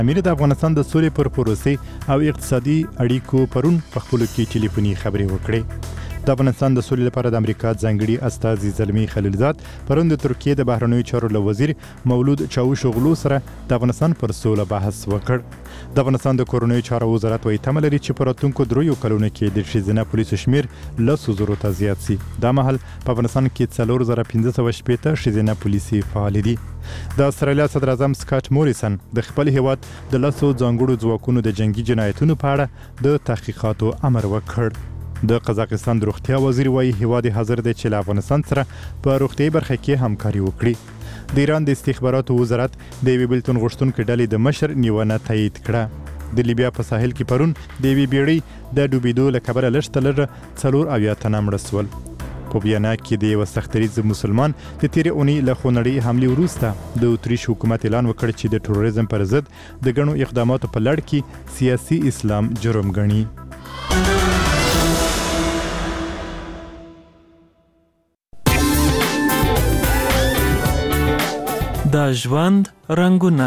امیر د افغانستان د سولې پر پروسې او اقتصادي اړیکو پرون په خپلو کې ټلیفوني خبرې وکړې. د افغانستان د سولې لپاره د امریکا ځانګړي استازي زلمي خلیلزاد پرون د ترکیې د بهرنیو چارو له وزیر مولود چاوشوغلو سره د افغانستان پر سوله بحث وکړ. د افغانستان د کورنیو چارو وزارت وايي تمه لري چې په راتلونکو 3 کلونو کې د ښځینه پولیسو شمیر 100,000 ته زیات شي. دا مهال په افغانستان کې 4560 ښځینه پولیسي فعال دي. د استرالیا صدر اعظم سکاټ موریسن د خپل هیواد د 100 ځانګړو ځواکونو د جنگي جنایتونو په اړه د تحقیقاتو امر وکړ. د قزاقستان د روغتیا وزیر وايي هیواد حاضر دی چې له افغانستان سره په روغتیايي برخه کې همکاري وکړي. د ایران د استخباراتو وزارت د یوې بېلتون غوښتونکو ډلې د مشر نیونه تایید کړه. د لیبیا په ساحل کې پرون د یوې بیړۍ د ډوبېدو له کبله لږ تر لږه 4 تنه مړه شول. په ویانا کې د یو سختریز مسلمان د تیرې اونۍ له خونړۍ حملې وروسته د اتریش حکومت اعلان وکړ چې د تروریزم پر ضد د ګڼو اقداماتو په لړ کې سیاسي اسلام جرم ګڼي. د ژوند رنګونه.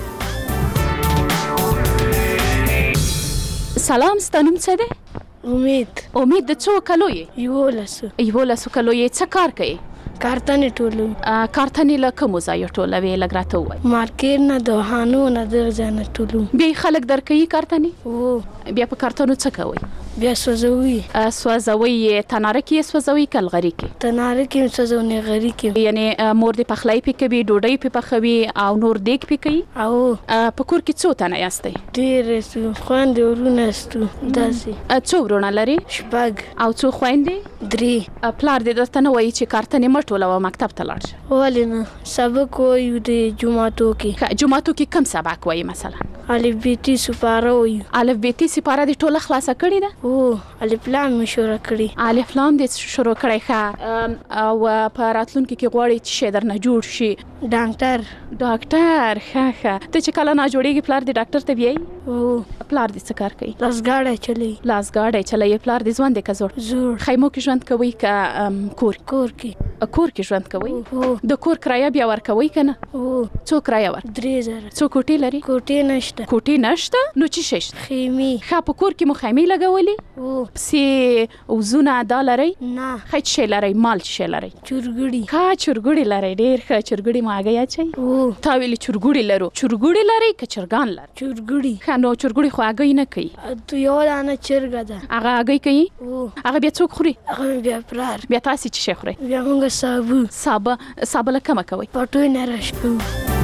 سلام، ستانوم څه دی؟ امید د څو کلو یې؟ 11 کلو یې. څه کار کوي؟ کارتنې ټولو. کارتنې له کومو ځایو ټولوي؟ لږ راته ووایه. مارکېټ نه، دوحانو نه، دغه ځای نه ټولو. بیا خلک درکوي کارتنې؟ بیا په کارتنو څه کوئ؟ بیا سوځوي. سوځوي یې؟ تناره کې یې سوځوي که لغري کې؟ تناره کې سوځو، نغري کې. یعنې مور دې پخلی پې کوي، ډوډۍ پې پخوي او نور دیګ پې کوي؟ په کور کې څو تنه یاستئ؟ ډېر یستو، خویندې ورونه یستو. داسې. څو ورونه لري؟ 6. او څو خویندې؟ 3. پلار دې درته نه وایي چې کارتنې مه ټولوه، مکتب ته لاړ شه؟ ولې نه، سبق وایو د جوماتو کې. جوماتو کې کوم سبق وایي مثلا؟ الف بیتي سپاره وایو. الف بیتي سپاره دې ټوله خلاصه کړې ده؟ الف لام مې شروع کړي. الف لام دې شروع کړی. ښه. او په راتلونکي کې غواړي چې شی درنه جوړ شي؟ ډاکټر. ښه. ته چې کله نه جوړېږي پلار دې ډاکټر ته بیایي؟ پلار دې څه کار کوي؟ لاسګاډی چلوي. پلار دې ځوان دی که زوړ؟ خیمو کې ژوند کوي که کور کې ژوند کوي؟ د کور کرایه بیا ورکوي که نه؟ څو کرایه 3000. څو کوټې لري؟ کوټې نشته. نو څه شی شته؟ خیمې. ښه. په کور کې مو خیمې لګولې؟ پسې وزونه دا لرئ؟ نه. ښه. څه شی لرئ؟ مال څه شی لرئ؟ چرګوړي. ښه. چرګوړي لرئ. ډېر ښه. چرګوړي مو هګۍ اچوئ؟ تا ویلې چرګوړي لرو. چرګوړي لرئ که چرګان لرئ؟ چرګوړي. ښه. نو چرګوړي خو هګۍ نه کوي. یو دانه چرګه ده، هغه هګۍ کوي. هغه بیا څوک خوري؟ هغه بیا پلار. بیا تاسې څه شی خورئ؟ بیا موږ صابه له کومه کوئ؟ پټوی نه راشکو.